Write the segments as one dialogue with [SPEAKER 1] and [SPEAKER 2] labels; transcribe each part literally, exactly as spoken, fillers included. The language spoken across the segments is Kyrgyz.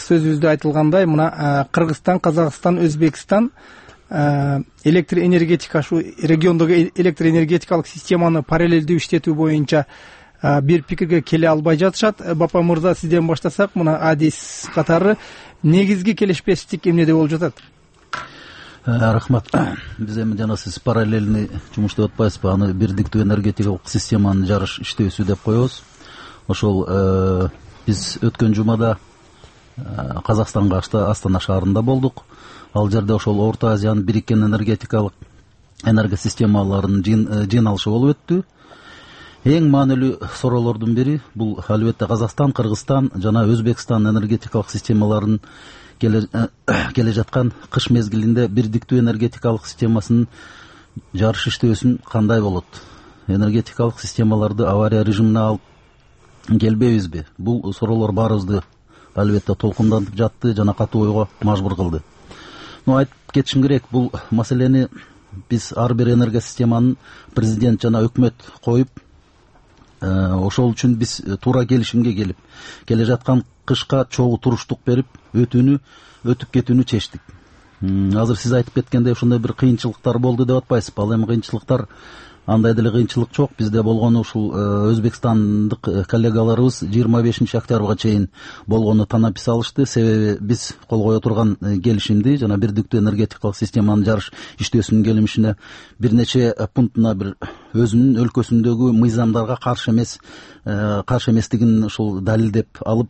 [SPEAKER 1] сөзүбүздө айтылгандай, мына Кыргызстан, Казакстан, Өзбекстан электр энергетика, ушу региондогу электр энергетикалык системаны параллелдүү иштетүү боюнча бир пикирге келе албай жатышат. Бапа мырза, сизден баштасак, мына адис катары негизги келишпестик эмнеде болуп жатат?
[SPEAKER 2] Рахмат. Биз эми жана сиз параллельный жумуш деп атпайсызбы? Аны бирдиктүү энергетикалык системанын жарыш иштөөсү деп коебуз. Ошол биз өткөн жумада Казакстанга Астана шаарында болдук. Ал жерде ошол Орто Азиянын бириккен энергетикалык энергосистемаларынын жыйналышы болуп өттү. Эң маанилүү суроолордун бири бул албетте Казакстан, Кыргызстан жана Өзбекстан энергетикалык системаларынын келе жаткан кыш мезгилинде бирдиктүү энергетикалык системасынын жарыш иштөөсүн кандай болот? Энергетикалык системаларды авария режимине алып келбейбизби? Бул суроолор баарыбызды албетте толкундантып жатты жана катуу ойго мажбур кылды. Но айтып кетишим керек, бул маселени биз ар бир энергосистеманын президент жана өкмөт коюп, ошол үчүн биз туура келишимге келип, келе жаткан кышка чогуу туруштук берип, өтүүнү өтүп кетүүнү чечтик. Азыр сиз айтып кеткендей ушундай бир кыйынчылыктар болду деп атпайсызбы? Ал эми кыйынчылыктар андай деле кыйынчылык жок. Бизде болгону ушул өзбекстандык коллегаларыбыз жыйырма бешинчи октябрга чейин болгону танап салышты. Себеби биз кол кое турган келишимди жана бирдиктүү энергетикалык системанын жарыш иштөөсүнүн келишимине бир нече пунктуна бир өзүнүн өлкөсүндөгү мыйзамдарга каршы эмес каршы эместигин ушул далилдеп алып,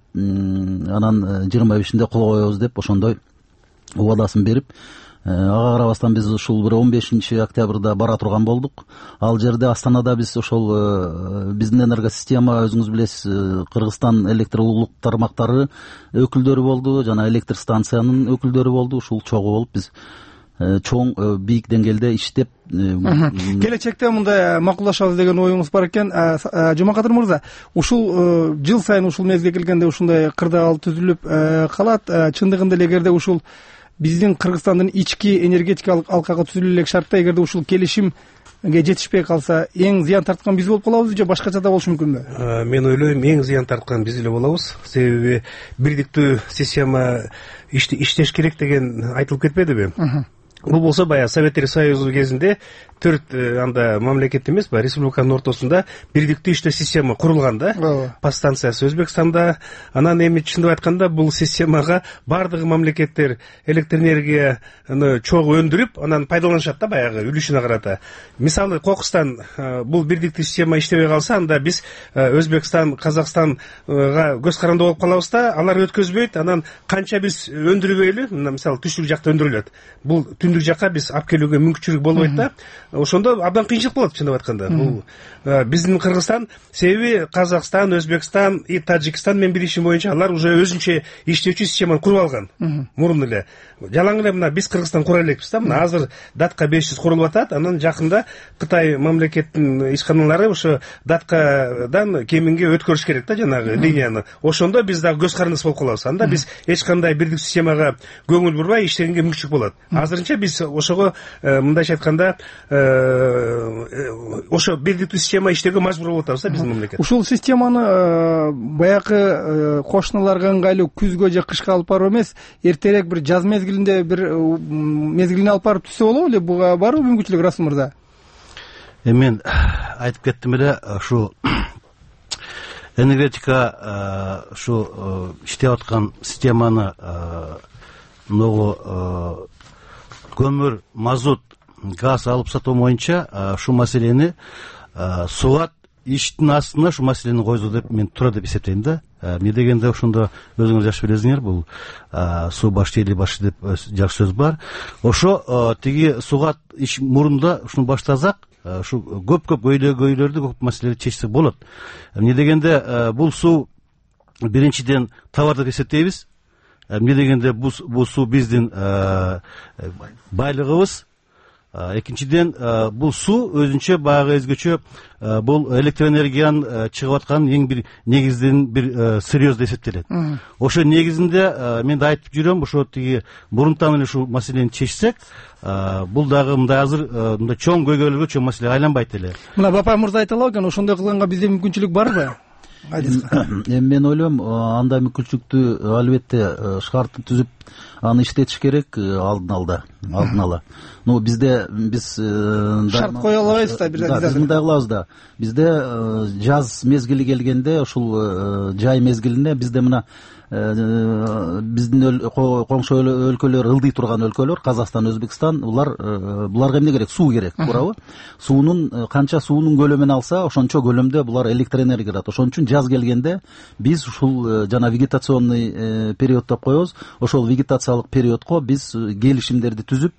[SPEAKER 2] анан жыйырма бешинде кол коебуз деп ошондой убадасын берип, ага карабастан биз ушул бир он бешинчи октябрда бара турган болдук. Ал жерде Астанада биз ошол биздин энергосистема, өзүңүз билесиз, Кыргызстан электр улуттук тармактары өкүлдөрү болду жана электр станциянын өкүлдөрү болду. Ушул чогуу болуп биз чоң бийик деңгээлде иштеп,
[SPEAKER 1] келечекте мындай макулдашабыз деген оюңуз бар экен. Жомакадыр мырза, ушул жыл сайын ушул мезгилге келгенде ушундай кырдаал түзүлүп калат. Чындыгында эле эгерде ушул биздин Кыргызстандын ички энергетикалык алкага түзүлө элек шартта эгерде ушул келишимге жетишпей калса, эң зыян тарткан биз болуп калабызбы же башкача да болушу мүмкүнбү? Мен
[SPEAKER 3] ойлойм, эң зыян тарткан биз эле болобуз. Себеби бирдиктүү система иштеш керек деген айтылып кетпедиби? Бул болсо баягы Советтер Союзу кезинде төрт анда мамлекет эмес, баягы республиканын ортосунда бирдиктүү иштөө система курулган да. Подстанциясы Өзбекстанда. Анан эми чындап айтканда бул системага бардыгы мамлекеттер электр энергияны чогуу өндүрүп, анан пайдаланышат да баягы үлүшүнө карата. Мисалы Кокустан бул бирдиктүү система иштебей калса, анда биз Өзбекстан, Казакстанга көз каранды болуп калабыз да, алар өткөзбөйт. Анан канча биз өндүрбөйлү, мисалы түштүк жакта өндүрүлөт. Бул түндүк жакка биз алып келүүгө мүмкүнчүлүк болбойт да. Ошондо абдан кыйынчылык болот чындап айтканда. Бул биздин Кыргызстан, себеби Казакстан, Өзбекстан и Таджикстан менен билишим боюнча алар уже өзүнчө иштөөчү системаны куруп алган. Мурун эле. Жалаң эле мына биз Кыргызстан кура элекпиз да. Мына азыр датка беш жүз курулуп атат. Анан жакында Кытай мамлекеттин ишканалары ошо даткадан кеминге өткөрүш керек да жанагы линияны. Ошондо биз дагы көз карандысы болуп калабыз. Анда биз эч кандай бирдиктүү системага көңүл бурбай иштегенге мүмкүнчүлүк болот. Азырынча биз ошого мындайча айтканда ошо бирдиктүү система иштөөгө мажбур болуп атабыз да биздин мамлекет.
[SPEAKER 1] Ушул системаны баягы кошуналарга ыңгайлуу күзгө же кышка алып баруу эмес, эртерээк бир жаз мезгилинде бир мезгилине алып барып түзсө болобу эле? Буга барбы мүмкүнчүлүк, Расул мырза?
[SPEAKER 4] Мен айтып кеттим эле, ушу энергетика ушу иштеп аткан системаны могу көмүр, мазут, газ алып сатуу боюнча ушу маселени субат иштин астына ушу маселени койду деп мен туура деп эсептейм да. Эмне дегенде ошондо өзүңүз жакшы билесиңер, бул суу башы эли башы деп жакшы сөз бар. Ошо тиги сугат иш мурунда ушуну баштасак, ушу көп-көп өйлөгөйлөрдү, көп маселелерди чечсек болот. Эмне дегенде бул суу биринчиден товар деп эсептейбиз. Эмне дегенде бул суу биздин байлыгыбыз. Экинчиден бул суу өзүнчө баягы өзгөчө бул электр энергиянын чыгып аткан эң бир негизден бир серьез деп эсептелет. Ошо негизинде мен да айтып жүрөм, ошо тиги мурунтан эле ушул маселени чечсек, бул дагы мындай азыр мындай чоң көйгөйлөргө, чоң маселеге айланбайт эле.
[SPEAKER 1] Мына Бапай мырза айталау экен, ошондой кылганга бизде мүмкүнчүлүк барбы?
[SPEAKER 2] эми мен ойлойм андай мүмкүнчүлүктү албетте шартты түзүп аны иштетиш керек алдын алда алдын ала. Ну бизде биз
[SPEAKER 1] шарт кое албайбыз да, бир
[SPEAKER 2] биз мындай кылабыз да. Бизде жаз мезгили келгенде ушул жай мезгилине бизде мына биздин коңшу өлкөлөр, ылдый турган өлкөлөр, Казакстан, Өзбекстан, булар буларга эмне керек? Суу керек, туурабы? Суунун канча суунун көлөмүн алса, ошончо көлөмдө булар электр энергия алат. Ошон үчүн жаз келгенде биз ушул жана вегетационный период деп коебуз. Ошол вегетациялык периодко биз келишимдерди түзүп,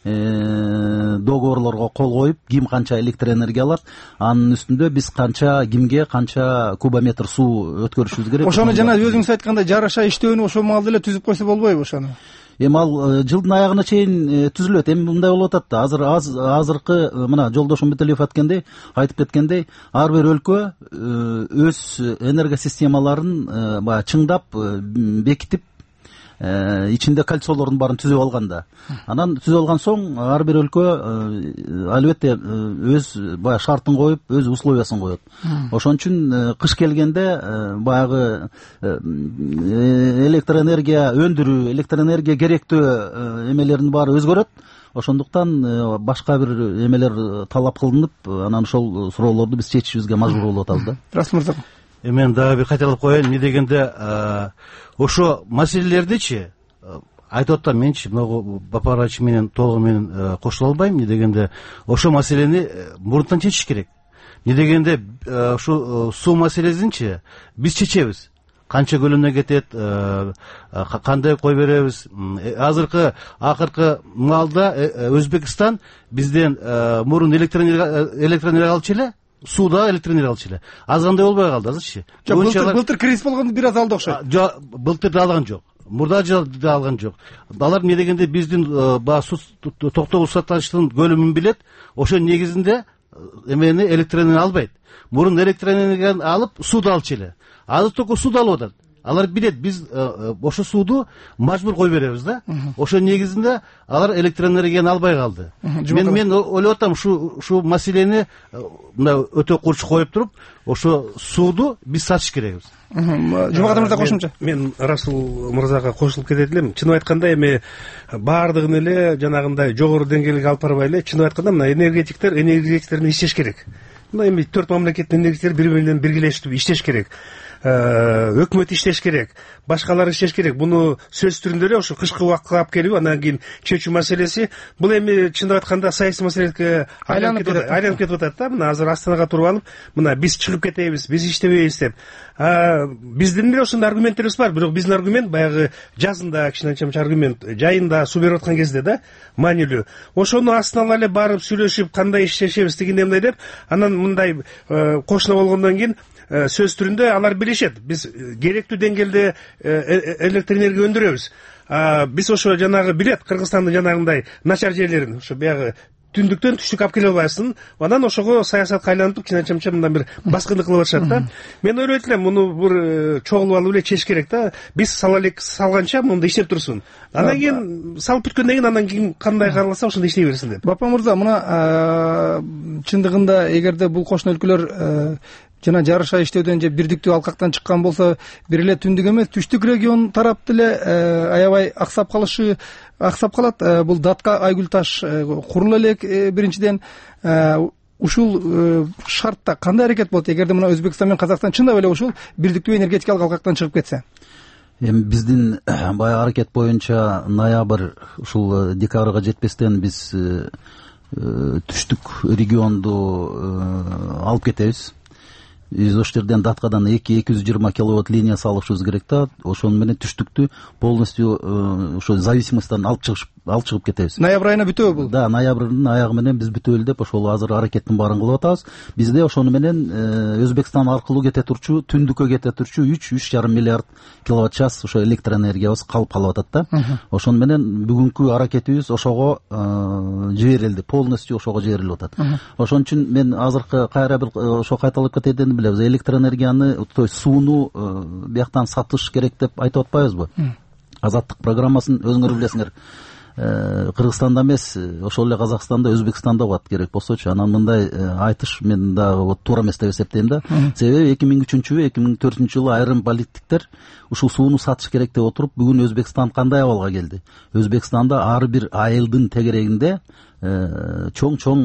[SPEAKER 2] договорлорго кол коюп, ким канча электр энергия алат, анын үстүндө биз канча кимге канча кубометр суу өткөрүшүбүз керек.
[SPEAKER 1] Ошону жана өзүңүз айткандай жараша иштөөнү ошол маалда эле түзүп койсо болбойбу ошону?
[SPEAKER 2] Эми ал жылдын аягына чейин түзүлөт. Эми мындай болуп атат да. Азыр азыркы мына жолдошум Бетелиев айткандай, айтып кеткендей, ар бир өлкө өз энергия системаларын баягы чыңдап, бекитип, ичинде кольцолордун баарын түзүп алган да. Анан түзүп алган соң ар бир өлкө албетте өз баягы шартын коюп, өз условиясын коет. Ошон үчүн кыш келгенде баягы электр энергия өндүрүү, электр энергия керектүү эмелердин баары өзгөрөт. Ошондуктан башка бир эмелер талап кылынып, анан ошол суроолорду биз чечишибизге мажбур болуп атабыз да.
[SPEAKER 1] Расул мырза.
[SPEAKER 4] Эми мен дагы бир кайталап коеюн, эмне дегенде ошо маселелердичи айтып атам, менчи могу Бапарач менен толугу менен кошула албайм. Эмне дегенде ошо маселени мурунтан чечиш керек. Эмне дегенде ушу суу маселесинчи биз чечебиз. Канча көлөмүнө кетет, кандай кой беребиз. Азыркы акыркы маалда Өзбекстан бизден мурун электр энергия алчу эле, сууда электр энергия алчу эле. Аз кандай болбой калды азырчы.
[SPEAKER 1] Былтыр былтыр кризис болгондо бир аз алды окшойт.
[SPEAKER 4] Жок, былтыр да алган жок. Мурда да алган жок. Алар эмне дегенде биздин баягы суу токтогул сатылыштын көлөмүн билет. Ошо негизинде эмени электр энергия албайт. Мурун электр энергияны алып сууду алчу эле. Азыр только сууду алып атат. Алар билет, биз ошо сууду мажбур кой беребиз да. Ошо негизинде алар электр энергияны албай калды. Мен мен ойлоп атам, ушу ушу маселени мына өтө курч коюп туруп, ошо сууду биз сатыш керекбиз.
[SPEAKER 1] Жумагат мырза кошумча.
[SPEAKER 3] Мен Расул мырзага кошулуп кетет элем. Чынын айтканда эми баардыгын эле жанагындай жогору деңгээлге алып барбай эле, чынын айтканда мына энергетиктер энергетиктер менен иштеш керек. Мына эми төрт мамлекеттин энергетиктери бири бири менен биргелешип иштеш керек. Өкмөт иштеш керек, башкалар иштеш керек. Буну сөз түрүндө эле ошо кышкы убакытка алып келип, анан кийин чечүү маселеси, бул эми чындап айтканда саясий маселеге айланып кетип атат да. Мына азыр Астанага туруп алып, мына биз чыгып кетебиз, биз иштебейбиз деп. Биздин деле ошондой аргументтерибиз бар, бирок биздин аргумент баягы жазында кичинекей аргумент, жайында суу берип аткан кезде да маанилүү. Ошону астына ала эле барып сүйлөшүп, кандай иштешебиз дегенде эмне деп, анан мындай кошуна болгондон кийин сөз түрүндө алар билишет. Биз керектүү деңгээлде электр энергия өндүрөбүз. Биз ошо жанагы билет, Кыргызстандын жанагындай начар жерлерин, ошо баягы түндүктөн түштүккө алып келе албайсың. Анан ошого саясатка айлантып, кичинекей мындан бир баскындык кылып атышат да. Мен ойлойт элем, муну бир чогулуп алып эле чечиш керек да. Биз сала элек салганча мында иштеп турсун. Анан кийин салып бүткөндөн кийин анан ким кандай кааласа ошондой иштей берсин деп.
[SPEAKER 1] Бапа мырза, мына чындыгында эгерде бул кошуна өлкөлөр жана жарыша иштөөдөн же бирдиктүү алкактан чыккан болсо, бир эле түндүк эмес, түштүк регион тарап деле аябай аксап калышы аксап калат. Бул Датка Айгүл таш курулу элек биринчиден. Ушул шартта кандай аракет болот эгерде мына Өзбекстан менен Казакстан чындап эле ушул бирдиктүү энергетикалык алкактан чыгып кетсе?
[SPEAKER 2] Эми биздин баягы аракет боюнча ноябрь ушул декабрга жетпестен биз түштүк регионду алып кетебиз. Биз ошол жерден Даткадан эки эки жүз жыйырма киловатт линия салышыбыз керек да. Ошону менен түштүктү полностью ошо зависимосттан алып чыгып алып чыгып кетебиз.
[SPEAKER 1] Ноябрь айына бүтөбү бул?
[SPEAKER 2] Да, ноябрдын аягы менен биз бүтөлү деп ошол азыр аракеттин баарын кылып атабыз. Бизде ошону менен Өзбекстан аркылуу кете турчу, түндүккө кете турчу үч үч жарым миллиард киловатт час ошо электр энергиябыз калып калып атат да. Ошону менен бүгүнкү аракетибиз ошого жиберилди, полностью ошого жиберилип атат. Ошон үчүн мен азыркы кайра бир ошо кайталап кететинин билебиз. Электр энергияны, то есть сууну бияктан сатыш керек деп айтып атпайбызбы? Азаттык программасын өзүңөр билесиңер. Кыргызстанда эмес, ошол эле Казакстанда, Өзбекстанда болот керек болсочу. Анан мындай айтыш мен дагы вот туура эмес деп эсептейм да. Себеби эки миң үчүнчү эки миң төртүнчү жылы айрым политиктер ушул сууну сатыш керек деп отуруп, бүгүн Өзбекстан кандай абалга келди? Өзбекстанда ар бир айылдын тегерегинде чоң-чоң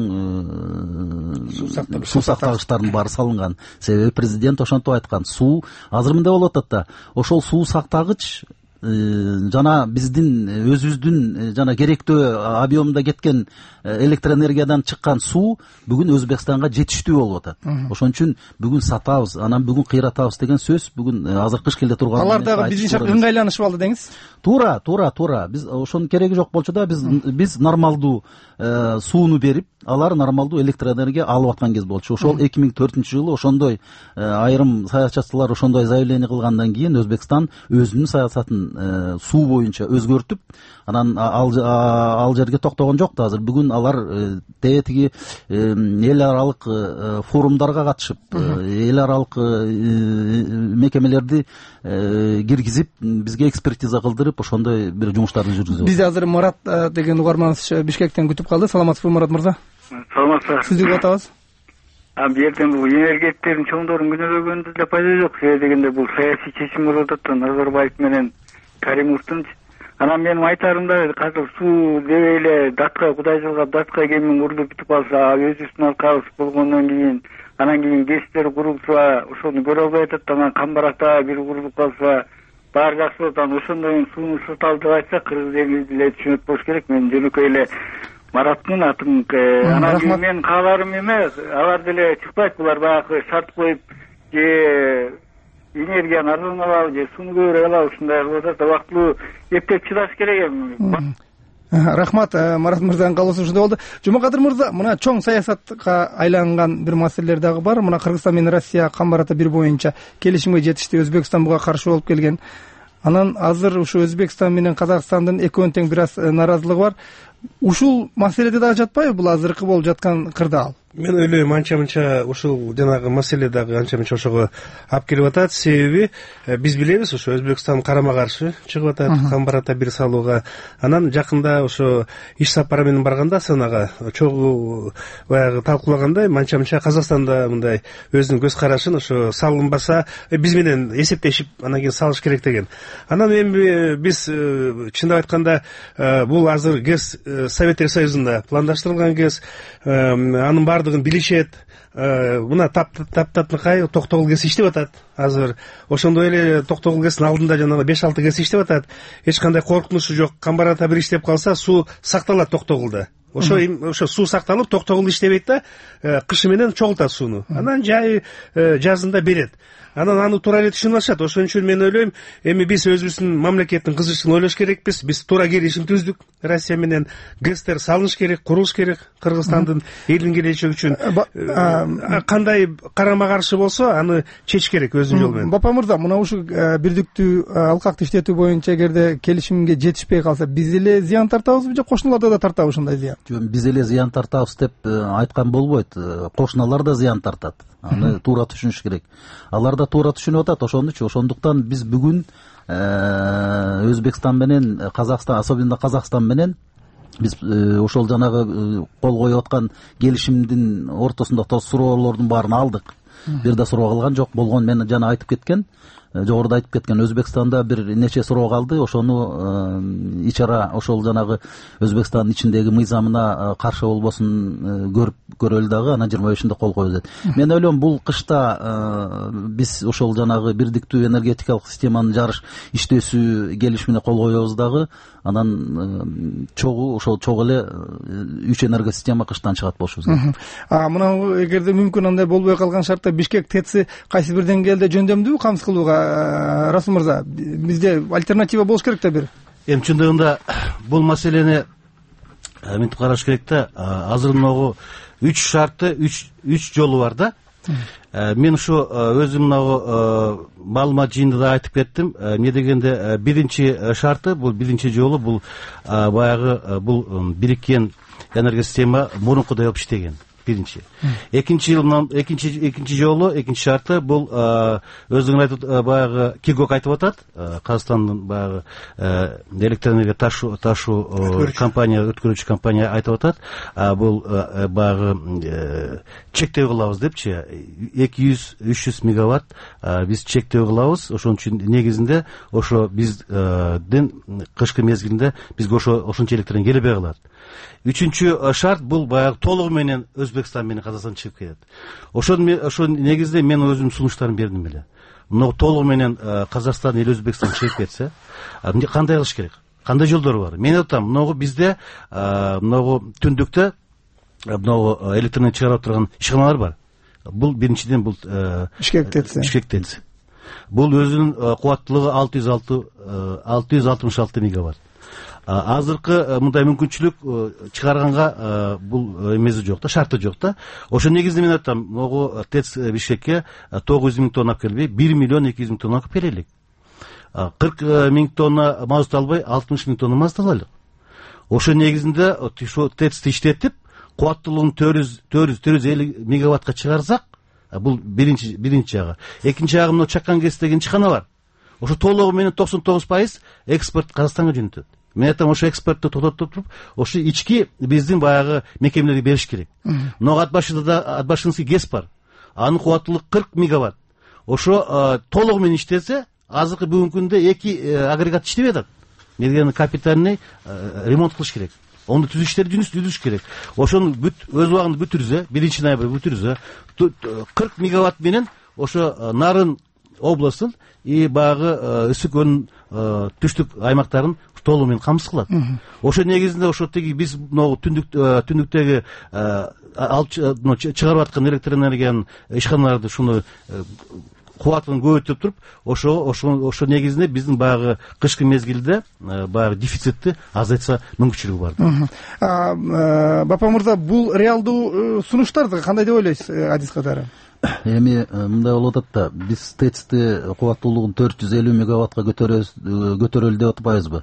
[SPEAKER 2] суу сактагычтардын баары салынган. Себеби президент ошентип айткан, суу азыр мындай болуп атат да, ошол суу сактагыч жана биздин өзүбүздүн жана керектүү объемда кеткен электроэнергиядан чыккан суу бүгүн Өзбекстанга жетиштүү болуп атат. Ошон үчүн бүгүн сатабыз, анан бүгүн кыйратабыз деген сөз бүгүн азыр кыш келе турган.
[SPEAKER 1] Алар дагы биздинче ыңгайланышып алды деңиз.
[SPEAKER 2] Туура, туура, туура. Биз ошонун кереги жок болчу да, биз биз нормалдуу сууну берип, алар нормалдуу электроэнергия алып аткан кез болчу. Ошол эки миң төртүнчү жылы ошондой айрым саясатчылар ошондой заявление кылгандан кийин Өзбекстан өзүнүн саясатын суу боюнча өзгөртүп, анан ал ал жерге токтогон жок да. Азыр бүгүн алар тетиги эл аралык форумдарга катышып, эл аралык мекемелерди киргизип, бизге экспертиза кылдырып, ошондой бир жумуштарды жүргүзүп.
[SPEAKER 1] Бизди азыр Марат деген угарманыбыз Бишкектен күтүп калды. Саламатсызбы, Марат мырза?
[SPEAKER 5] Саламатсызбы.
[SPEAKER 1] Сизди күтүп атабыз.
[SPEAKER 5] А бул жерден бул энергетиктердин чоңдорун күнөөлөгөндө да пайда жок. Себеби дегенде бул саясий чечим болуп атат да, Назарбаев менен Каримовдун. Анан менин айтарым да, азыр суу деп эле датка Кудай жылгап датка кемин курдуп бүтүп калса, өзүбүздүн аркабыз болгондон кийин, анан кийин ГЭСтер курулса, ошону көрө албай атат. Анан Камбаракта бир курулуп калса, баары жакшы болот. Анан ошондой сууну саталы деп айтса, кыргыз эли деле түшүнөт болуш керек. Мен жөнөкөй эле Мараттын атын, анан кийин менин кааларым эме, алар деле чыкпайт, булар баягы шарт коюп, же энергияны арзан алалы, же сууну көбүрөөк алалы, ушундай кылып атат. Убактылуу эптеп чыдаш керек эми.
[SPEAKER 1] Рахмат, Марат мырзанын каалоосу ушундай болду. Жумакадыр мырза, мына чоң саясатка айланган бир маселелер дагы бар. Мына Кыргызстан менен Россия Камбар ата бир боюнча келишимге жетишти. Өзбекстан буга каршы болуп келген. Анан азыр ушу Өзбекстан менен Казакстандын экөөнүн тең бир аз наразылыгы бар. Ушул маселеде дагы жатпайбы бул азыркы болуп жаткан кырдаал?
[SPEAKER 3] Мен ойлойм, анча-мынча ушул жанагы маселе дагы анча-мынча ошого алып келип атат. Себеби биз билебиз, ошо Өзбекстан карама каршы чыгып атат Камбар ата бир салууга. Анан жакында ошо иш сапары менен барганда Астанага чогуу баягы талкуулагандай, анча-мынча Казакстанда мындай өзүнүн көз карашын ошо салынбаса биз менен эсептешип анан кийин салыш керек деген. Анан эми биз чындап айтканда бул азыр ГЭС Советтер Союзунда пландаштырылган ГЭС, анын баардыгын билишет. Мына таптапныкай Токтогул ГЭС иштеп атат азыр. Ошондой эле Токтогул ГЭСтин алдында жанагы беш алты ГЭС иштеп атат. Эч кандай коркунучу жок. Камбар ата бир иштеп калса, суу сакталат Токтогулда. Ошо ошо суу сакталып, Токтогул иштебейт да, кышы менен чогултат сууну. Анан жай жазында берет. Анан аны туура эле түшүнүп алышат. Ошон үчүн мен ойлойм, эми биз өзүбүздүн мамлекеттин кызыгычын ойлош керекпиз. Биз туура келишим түздүк. Россия менен ГЭСтер салыныш керек, курулуш керек. Кыргызстандын элдин келечеги үчүн кандай карама каршы болсо, аны чечиш керек өзүнүн жолу менен.
[SPEAKER 1] Бапа мырза, мына ушу бирдиктүү алкакты иштетүү боюнча эгерде келишимге жетишпей калса, биз эле зыян тартабызбы же кошуналарда да тартабы ушундай зыян?
[SPEAKER 2] Жок, биз эле зыян тартабыз деп айткан болбойт. Кошуналар да зыян тартат. Аны туура түшүнүш керек. Алар да туура түшүнүп атат ошондучу. Ошондуктан биз бүгүн Өзбекстан менен Казакстан, особенно Казакстан менен биз ошол жанагы кол коюп аткан келишимдин ортосунда суроолордун баарын алдык. Бир да суроо калган жок. Болгон мен жана айтып кеткен, жогоруда айтып кеткен, Өзбекстанда бир нече суроо калды. Ошону ичара ошол жанагы Өзбекстандын ичиндеги мыйзамына каршы болбосун көрүп көрөлү дагы, анан жыйырма бешинде кол коебуз деп. Мен ойлойм, бул кышта биз ошол жанагы бирдиктүү энергетикалык системанын жарыш иштөөсү келишимине кол коебуз дагы, анан чогуу ошол чогуу эле үч энерго система кыштан чыгат болушубуз керек.
[SPEAKER 1] А мына эгерде мүмкүн андай болбой калган шартта Бишкек ТЭЦи кайсы бир деңгээлде жөндөмдүүбү камсыз кылууга? Расул мырза, бизде альтернатива болуш керек да бир.
[SPEAKER 4] Эми чындыгында бул маселени мынтип караш керек да. Азыр могу үч шарты, үч үч жолу бар да. Мен ушу өзүм мынагу маалымат жыйында да айтып кеттим. Эмне дегенде биринчи шарты, бул биринчи жолу бул баягы бул бириккен энерго система мурункудай болуп иштеген. биринчи. Экинчи жылынан экинчи экинчи жолу экинчи шарты бул өзүңүз айтып баягы Кигок айтып атат, Казакстандын баягы электроэнергия ташуу ташуу компания, өткөрүүчү компания айтып атат, бул баягы чектөө кылабыз депчи, эки жүз үч жүз мегаватт биз чектөө кылабыз. Ошон үчүн негизинде ошо бизден кышкы мезгилинде бизге ошо ошончо электроэнергия келбей калат. Үчүнчү шарт бул баягы толугу менен Өзбекстан менен Казакстан чыгып кетет. Ошон ошо негизде мен өзүм сунуштарын бердим эле. Мына толугу менен Казакстан эл Өзбекстан чыгып кетсе, кандай кылыш керек? Кандай жолдор бар? Мен айтам, мына бизде мына түндүктө мына электроэнергия чыгарып турган ишканалар бар. Бул биринчиден бул Бишкек ТЭЦ. Бишкек ТЭЦ. Бул өзүнүн кубаттуулугу алты жүз алты алты жүз алтымыш алты мегаватт. Азыркы мындай мүмкүнчүлүк чыгарганга бул эмеси жок да, шарты жок да. Ошо негизинде мен айтам, могу ТЭЦ Бишкекке тогуз жүз миң тонна алып келбей, бир миллион эки жүз миң тонна алып келелик. кырк миң тонна мазут албай, алтымыш миң тонна мазут алайлык. Ошо негизинде ошо ТЭЦти иштетип, кубаттуулугун төрт жүз элүү мегаваттка чыгарсак, бул биринчи биринчи жагы. Экинчи жагы мына Чаккан-КЭС деген ишкана бар. Ошо толугу менен токсон тогуз пайыз экспорт Казакстанга жөнөтөт. Мен айтам, ошо экспортты токтотуп туруп, ошо ички биздин баягы мекемелерге бериш керек. Но ат башында да ат башынский КЭС бар. Анын кубаттуулугу кырк мегаватт. Ошо толугу менен иштесе, азыркы бүгүнкү күндө эки агрегат иштебей атат. Мергени капитальный ремонт кылыш керек. Онду түзүштөр түзүш керек. Ошону бүт өз убагында бүтүрүзө, биринчи ноябрь бүтүрүзө, кырк мегаватт менен ошо Нарын областын и баягы Үсүкөнүн түштүк аймактарын толугу менен камсыз кылат. Ошо негизинде ошо тиги биз могу түндүк түндүктөгү алып чыгарып аткан электроэнергиянын ишканаларды шуну кубатын көбөйтүп туруп, ошо ошо ошо негизинде биздин баягы кышкы мезгилде баягы дефицитти азайтса мүмкүнчүлүгү бар.
[SPEAKER 1] Бапа мырза, бул реалдуу сунуштар кандай деп ойлойсуз, Адис катары?
[SPEAKER 2] Эми мындай болуп атат да, биз ТЭЦти кубаттуулугун төрт жүз элүү мегаваттка көтөрөлү деп атпайбызбы?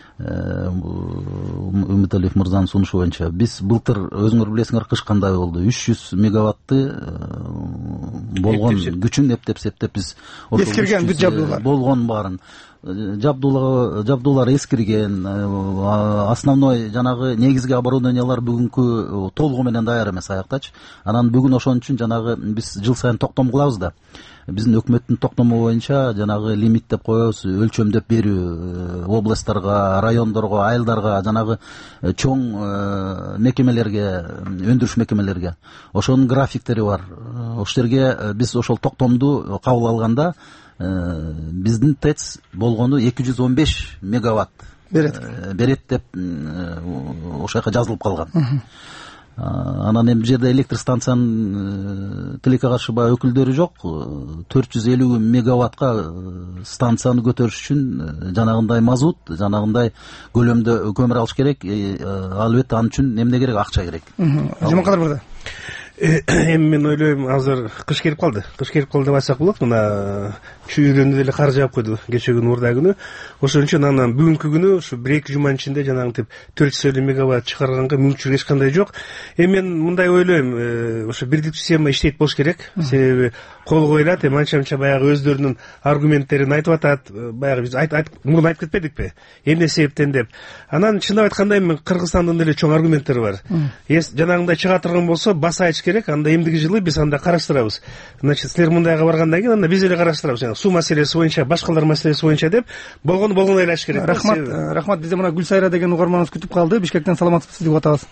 [SPEAKER 2] Үмүталиев мырзанын сунушу боюнча биз былтыр, өзүңөр билесиңер, кыш кандай болду? үч жүз мегаватты болгон күчүн эптеп септеп биз
[SPEAKER 1] эскирген бүт жабдуулар
[SPEAKER 2] болгон баарын жабдуулар эскирген, основной жанагы негизги оборудованиялар бүгүнкү толугу менен даяр эмес аяктачы. Анан бүгүн ошон үчүн жанагы биз жыл сайын токтом кылабыз да. Биздин өкмөттүн токтому боюнча жанагы лимит деп коебуз, өлчөмдөп берүү областтарга, райондорго, айылдарга, жанагы чоң мекемелерге, өндүрүш мекемелерге. Ошонун графиктери бар. Ошолорго биз ошол токтомду кабыл алганда биздин ТЭЦ болгону эки жүз он беш мегаватт берет берет деп ошол жака жазылып калган. Анан эми бул жерде электр станциянын тилекке каршы баягы өкүлдөрү жок. төрт жүз элүү мегаваттка станцияны көтөрүш үчүн жанагындай мазут, жанагындай көлөмдө көмүр алыш керек. Албетте ал үчүн эмне керек? Акча керек.
[SPEAKER 1] Жаманкадыр мырза,
[SPEAKER 3] эми мен ойлойм, азыр кыш келип калды. Кыш келип калды деп айтсак болот. Мына чүйрөндү деле кар жаап койду кечээ күнү, урда күнү. Ошон үчүн анан бүгүнкү күнү ушу бир эки жуманын ичинде жанагынтип төрт жүз элүү мегаватт чыгарганга мүмкүнчүлүк эч кандай жок. Эми мен мындай ойлойм, ошо бирдиктүү система иштейт болуш керек. Себеби кол коюлат, эми анча-мынча баягы өздөрүнүн аргументтерин айтып атат. Баягы биз мурун айтып кетпедикпи? Эмне себептен деп. Анан чындап айтканда эми Кыргызстандын деле чоң аргументтери бар. Жанагындай чыга турган болсо баса айтыш керек. Анда эмдиги жылы биз анда караштырабыз. Значит, силер мындайга баргандан кийин анда биз эле караштырабыз. Суу маселеси боюнча, башкалар маселеси боюнча деп болгону болгону эле айтыш керек.
[SPEAKER 1] Рахмат, рахмат. Бизде мына Гүлсайра деген угарманыбыз күтүп калды. Бишкектен саламатсызбы, сизди кутабыз.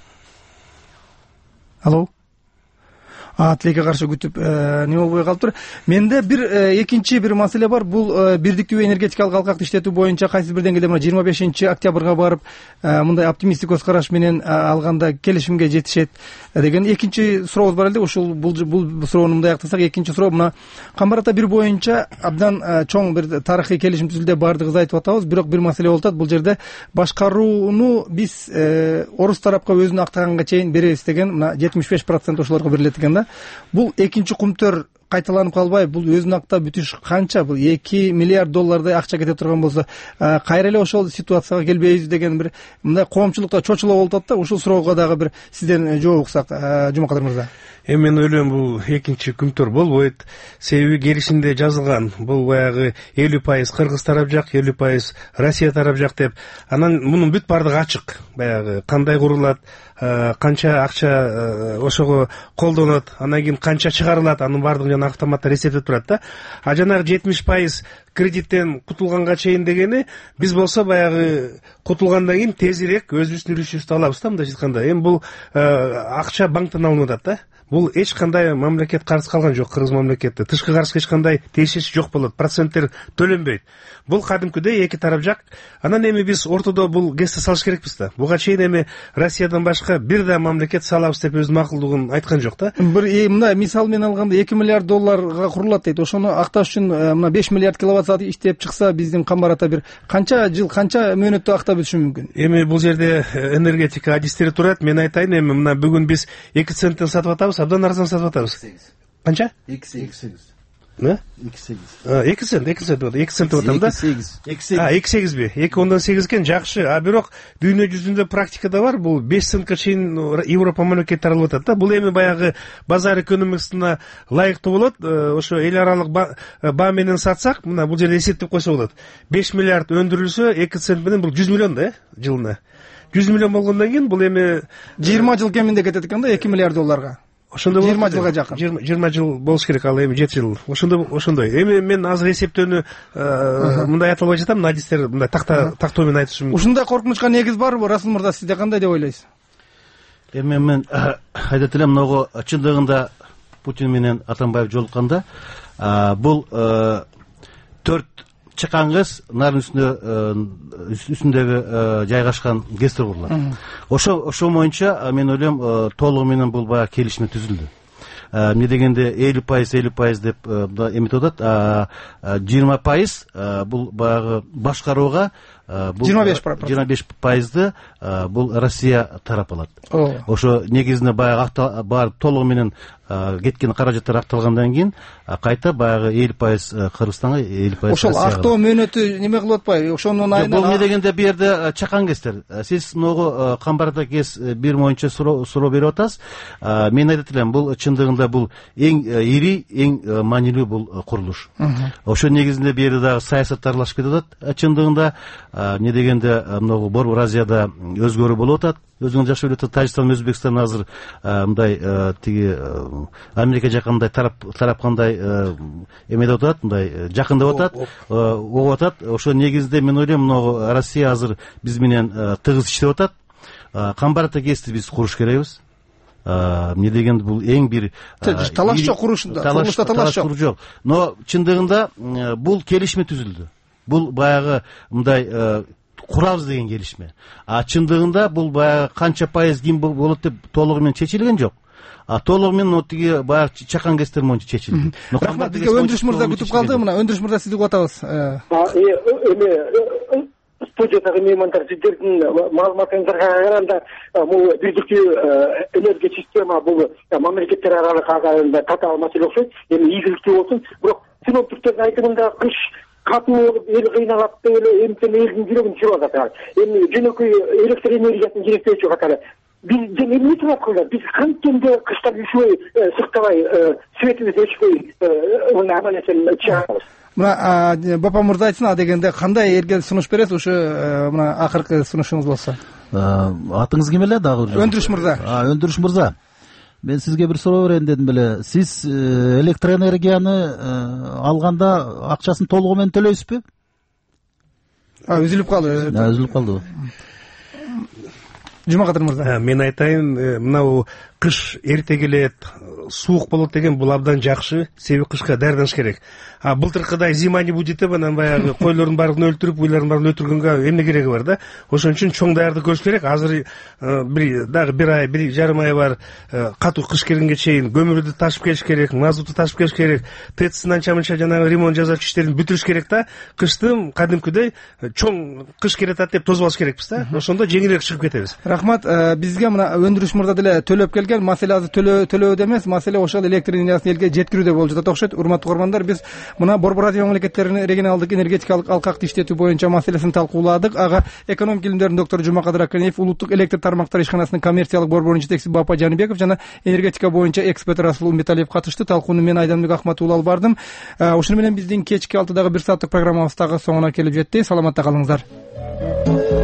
[SPEAKER 1] Алло. А, тилекке каршы күтүп неме болбой калыптыр. Менде бир экинчи бир маселе бар. Бул бирдиктүү энергетикалык алкакты иштетүү боюнча кайсы бир деңгээлде мына жыйырма бешинчи октябрга барып мындай оптимисттик көз караш менен алганда келишимге жетишет деген экинчи сурообуз бар эле. Ушул бул суроону мындай аяктасак, экинчи суроо мына Камбар ата бир боюнча абдан чоң бир тарыхый келишим түзүлдү, баардыгыбыз айтып атабыз. Бирок бир маселе болуп атат. Бул жерде башкарууну биз орус тарапка өзүнүн актаганга чейин беребиз деген, мына жетимиш беш процент ошолорго берилет экен да. Бул экинчи кумтөр кайталанып калбай, бул өзүнүн акта бүтүш канча? Бул эки миллиард доллардай акча кете турган болсо, кайра эле ошол ситуацияга келбейбиз деген бир мындай коомчулукта чочулоо болуп атат да. Ушул суроого дагы бир сизден жооп уксак, Жумакадыр мырза.
[SPEAKER 3] Эми мен ойлойм, бул экинчи күмтөр болбойт. Себеби келишимде жазылган, бул баягы элүү пайыз Кыргыз тарап жак, элүү пайыз Россия тарап жак деп. Анан мунун бүт бардыгы ачык. Баягы кандай курулат, канча акча ошого колдонот, анан кийин канча чыгарылат, анын бардыгын жана автоматтар эсептеп турат да. А жанагы жетимиш пайыз кредиттен кутулганга чейин дегени, биз болсо баягы кутулгандан кийин тезирээк өзүбүздүн үлүшүбүздү алабыз да, мындай айтканда. Эми бул акча банктан алынып атат да. Бул эч кандай мамлекет карыз калган жок, Кыргыз мамлекети. Тышкы карызга эч кандай тиешеси жок болот, проценттер төлөнбөйт. Бул кадимкидей эки тарап жак. Анан эми биз ортодо бул кесте салыш керекпиз да. Буга чейин эми Россиядан башка бир да мамлекет салабыз деп өз макулдугун айткан жок да.
[SPEAKER 1] Бир мындай мисал менен алганда эки миллиард долларга курулат дейт. Ошону акташ үчүн мына беш миллиард киловатт саат иштеп чыкса, биздин Камбарата бир канча жыл, канча мөөнөттө актап бүтүшү мүмкүн?
[SPEAKER 3] Эми бул жерде энергетика адистери турат. Мен айтайын, эми мына бүгүн биз эки центтен сатып атабыз, абдан арзан сатып атабыз. Канча?
[SPEAKER 2] эки сегиз.
[SPEAKER 3] Ne?
[SPEAKER 2] эки сегиз.
[SPEAKER 3] эки цент, эки цент болот. эки цент болот да?
[SPEAKER 2] эки сегиз.
[SPEAKER 3] А, эки сегизби? эки ондон сегиз экен, жакшы. А бирок дүйнө жүзүндө практикада бар, бул беш центке чейин Европа мамлекеттери алып атат да. Бул эми баягы базар экономикасына ылайыктуу болот. Ошо эл аралык баа менен сатсак, мына бул жерде эсептеп койсо болот. беш миллиард өндүрүлсө, эки цент менен бул жүз миллион да, жылына. жүз миллион болгондон кийин бул эми
[SPEAKER 1] жыйырма жыл кеминде кетет экен да, эки миллиард долларга.
[SPEAKER 3] Ошондой
[SPEAKER 1] жыйырма жылга жакын.
[SPEAKER 3] жыйырма жыл болуш керек, ал эми жети жыл. Ошондой ошондой. Эми мен азыр эсептөөнү мындай айта албай жатам, адистер мындай такта тактоо менен айтышым мүмкүн.
[SPEAKER 1] Ушундай коркунучка негиз барбы, Расул мырза, сизде кандай деп ойлойсуз?
[SPEAKER 4] Эми мен айтат элем, могу чындыгында Путин менен Атамбаев жолукканда бул төрт чыкан кыз нарын үстүндө үстүндөгү жайгашкан кестер курулат. Ошо ошо боюнча мен ойлойм, толугу менен бул баягы келишме түзүлдү. Эмне дегенде элүү пайыз элүү пайыз деп эметип атат, жыйырма пайыз бул баягы башкарууга, жыйырма беш пайызды бул Россия тарап алат. Ошо негизинде баягы барып толугу менен кеткен каражаттар акталгандан кийин кайта баягы элүү пайыз Кыргызстанга, элүү пайыз
[SPEAKER 1] Россияга. Ошол актоо мөөнөтү неме кылып атпайбы? Ошонун айынан
[SPEAKER 4] бул эмне дегенде бу жерде чакан кестер. Сиз могу Камбарата кес бир боюнча суроо берип атасыз. Мен айтат элем, бул чындыгында бул эң ири, эң маанилүү бул курулуш. Ошо негизинде бу жерде дагы саясат аралашып кетип атат. Чындыгында эмне дегенде могу Борбор Азияда өзгөрүү болуп атат. Өзүңүз жакшы билет, Тажикстан, Өзбекстан азыр мындай тиги Америка жакындай тарап тарапкандай эмедеп атат, мындай жакындап атат, огуп атат. Ошо негизде мен ойлойм, могу Россия азыр биз менен тыгыз иштеп атат. Камбарата кести биз куруш керекбиз. Эмне дегенде бул эң бир
[SPEAKER 1] талаш жок, курушунда, курулушта талаш жок.
[SPEAKER 4] Но чындыгында бул келишме түзүлдү. Бул баягы мындай курабыз деген келишме. А чындыгында бул баягы канча пайыз ким болот деп толугу менен чечилген жок. А толугу менен тиги баягы чакан кестер боюнча чечилди.
[SPEAKER 1] Рахмат, бизге Өндүрүш мырза күтүп калды. Мына Өндүрүш мырза, сизди күтүп атабыз.
[SPEAKER 6] Эми студиядагы меймандар, сиздердин маалыматыңыздарга караганда, бул бирдиктүү энергия система бул мамлекеттер аралык татаал маселе окшойт. Эми ийгиликтүү болсун, бирок синоптиктердин айтымында кыш катуу болуп эл кыйналат деп эле эмтен элдин жүрөгүн чыгып атат. Эми жөнөкөй электр энергиясын керектөөчү катары биз эмне турат кылат? Биз канткенде кыштан üşüбөй, сыктабай, светибиз өчпөй мына амалетен чыгабыз.
[SPEAKER 1] Мына Бапа мырза айтсын, а дегенде кандай эрге сунуш бересиз? Ушу мына акыркы сунушуңуз болсо.
[SPEAKER 2] Атыңыз ким эле дагы?
[SPEAKER 1] Өндүрүш мырза.
[SPEAKER 2] Өндүрүш мырза. Мен сизге бир суроо берейин дедим беле. Сиз электроэнергияны алганда акчасын толугу менен төлөйсүзбү?
[SPEAKER 1] А, үзүлүп калды.
[SPEAKER 2] Үзүлүп калды.
[SPEAKER 1] Жумакадыр мырза.
[SPEAKER 3] Мен айтайын, мына кыш эрте келет, суук болот деген бул абдан жакшы, себеби кышка даярданыш керек. А былтыркыдай зима не будет деп анан баягы койлордун баарын өлтүрүп, уйлардын баарын өлтүргөнгө эмне кереги бар да? Ошон үчүн чоң даярдык көрүш керек. Азыр бир дагы бир ай, бир жарым ай бар, катуу кыш келгенге чейин көмүрдү ташып келиш керек, мазуту ташып келиш керек, ТЭЦ анча-мынча жанагы ремонт жасаш иштерин бүтүрүш керек да. Кыштын кадимкидей чоң кыш келатат деп тосуп алыш керекпиз да. Ошондо жеңилирээк чыгып кетебиз.
[SPEAKER 1] Рахмат, бизге мына Өндүрүш мырза деле төлөп келген. Маселе азыр төлөөдө эмес, маселе ошол электр энергиясын элге жеткирүүдө болуп жатат окшойт. Урматтуу көрөрмандар, биз мына Борбор Азия мамлекеттеринин регионалдык энергетикалык алкакты иштетүү боюнча маселесин талкууладык. Ага экономика илимдеринин доктору Жумакадыр Аканеев, улуттук электр тармактары ишканасынын коммерциялык борборунун жетекчиси Бапа Жаныбеков жана энергетика боюнча эксперт Расул Умбеталиев катышты. Талкууну мен Айданбек Ахмат уулу алып бардым. Ушуну менен биздин кечки алтыдагы бир сааттык программабыз дагы соңуна келип жетти. Саламатта калыңыздар.